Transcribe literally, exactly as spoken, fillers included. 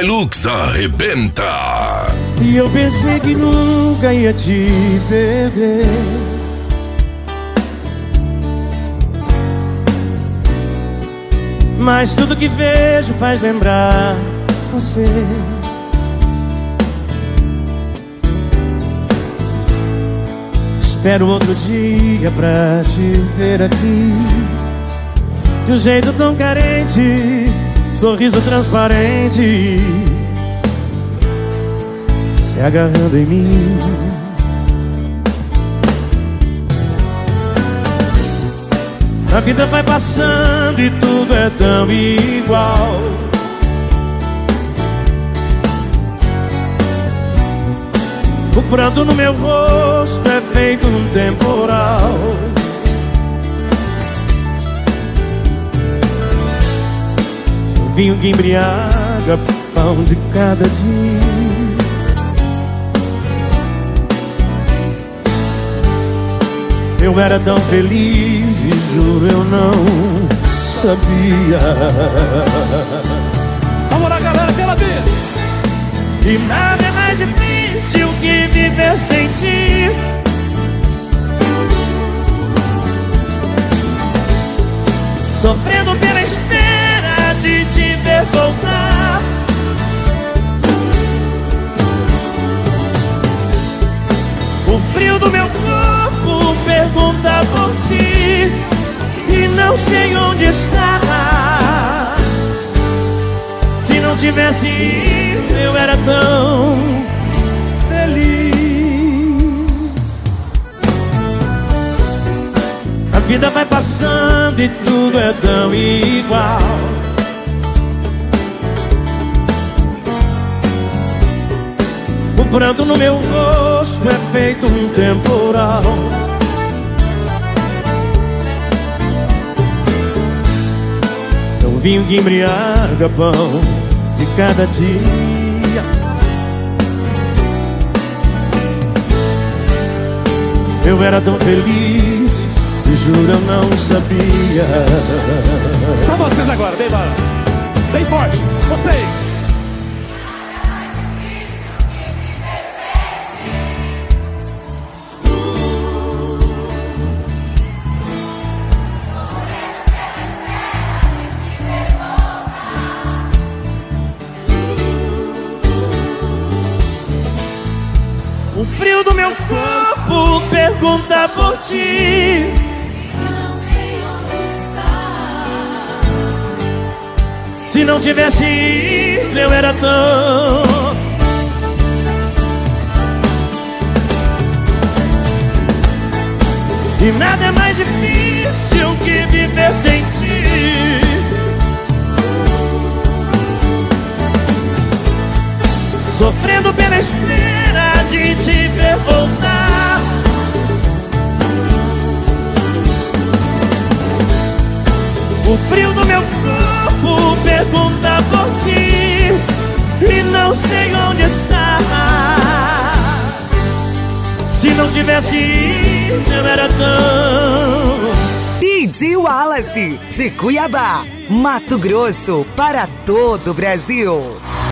Hilux arrebenta. E eu pensei que nunca ia te perder. Mas tudo que vejo faz lembrar você. Espero outro dia pra te ver aqui, de um jeito tão carente, sorriso transparente, se agarrando em mim. A vida vai passando e tudo é tão igual. O pranto no meu rosto é feito um temporal. O vinho que embriaga, pão de cada dia. Eu era tão feliz e juro eu não sabia. Vamos lá, galera, pela vida. E nada é mais difícil que viver sem ti. Sofrendo pela espera de te ver voltar. O frio do meu corpo pergunta por ti e não sei onde está. Se não tivesse ido, eu era tão feliz. A vida vai passando e tudo é tão igual. O pranto no meu rosto é feito um temporal. É o vinho que embriaga, pão de cada dia. Eu era tão feliz e juro eu não sabia. Só vocês agora, bem lá, bem forte, vocês. O frio do meu corpo pergunta por ti. Eu não sei onde está. Se não tivesse ido, eu era tão. E nada é mais difícil que viver sem ti. Sofrendo pela espera de te ver voltar. O frio do meu corpo pergunta por ti e não sei onde está. Se não tivesse ido, eu era tão. D J Wallace, de Cuiabá, Mato Grosso, para todo o Brasil.